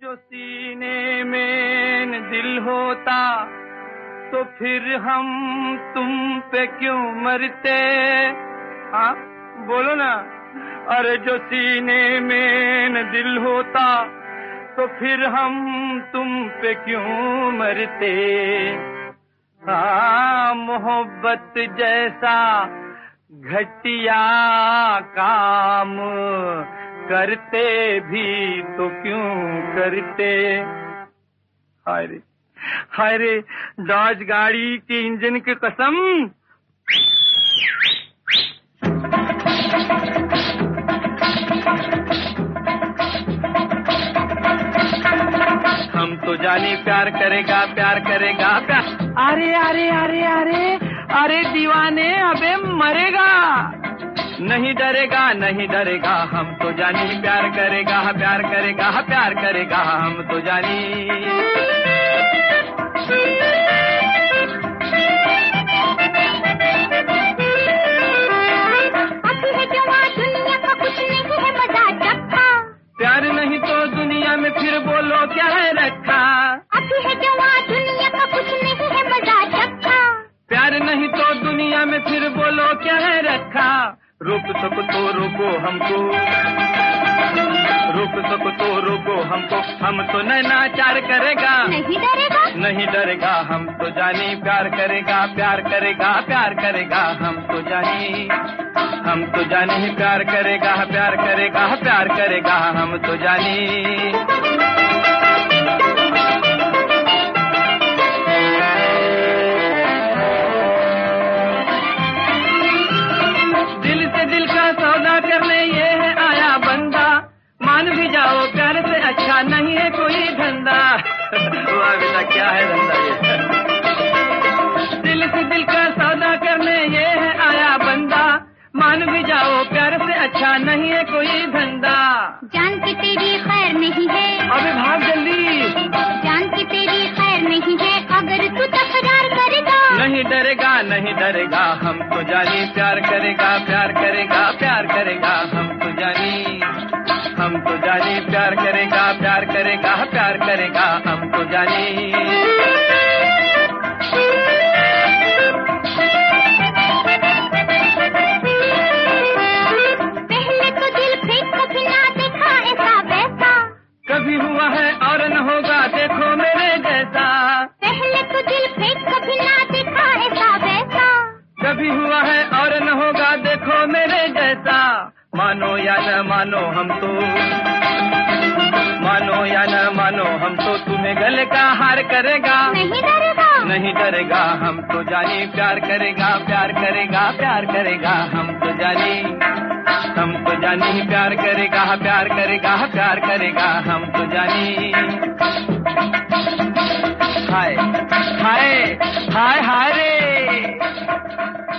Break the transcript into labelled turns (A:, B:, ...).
A: जो सीने में दिल होता तो फिर हम तुम पे क्यों मरते? हाँ बोलो ना। अरे जो सीने में दिल होता तो फिर हम तुम पे क्यों मरते? हाँ मोहब्बत जैसा घटिया काम करते भी तो क्यों करते? हाय रे डॉज गाड़ी के इंजन की कसम। हम तो जाने प्यार करेगा प्यार करेगा प्यार। अरे अरे अरे अरे अरे दीवाने अबे मरेगा। नहीं डरेगा नहीं डरेगा हम तो जानी प्यार करेगा प्यार करेगा प्यार करेगा हम तो जानी। प्यार नहीं तो दुनिया में फिर बोलो क्या है रखा? अभी है जवां दुनिया का कुछ नहीं है मजा चखा। प्यार नहीं तो दुनिया में फिर बोलो क्या है रखा? रोक सको तो रोको हमको, रोक सको तो रोको हमको। हम तो नैनाचार करेगा नहीं डरेगा नहीं डरेगा हम तो जानी प्यार करेगा प्यार करेगा प्यार करेगा हम तो जानी। हम तो जानी प्यार करेगा प्यार करेगा प्यार करेगा हम तो जानी। दिल से दिल का सौदा करने ये है आया बंदा। मान भी जाओ प्यार से अच्छा नहीं है कोई धंधा। वाह बेटा क्या है धंधा ये। दिल से दिल का सौदा करने ये है आया बंदा। मान भी जाओ प्यार से अच्छा नहीं है कोई धंधा।
B: जान की तेरी खैर नहीं है।
A: अबे भाग जल्दी।
B: जान की तेरी खैर नहीं है अगर तू तकरार करेगा।
A: नहीं डरेगा नहीं डरेगा हम तो जानी प्यार करेगा प्यार करेगा प्यार करेगा हम तो जानी। हम तो जानी प्यार करेगा प्यार करेगा प्यार करेगा हम तो जानी। कभी हुआ है और न होगा देखो मेरे जैसा।
B: पहले तो दिल फेंक कभी ना देखा ऐसा वैसा।
A: कभी हुआ है और न होगा देखो मेरे जैसा। मानो या न मानो हम तो, मानो या न मानो हम तो तुम्हें गले का हार करेगा।
B: नहीं डरेगा
A: नहीं डरेगा हम तो जानी प्यार करेगा प्यार करेगा प्यार करेगा हम तो जानी। हम तो जानी प्यार करेगा प्यार करेगा प्यार करेगा हम तो जानी। हाय हाय हाय हाय रे।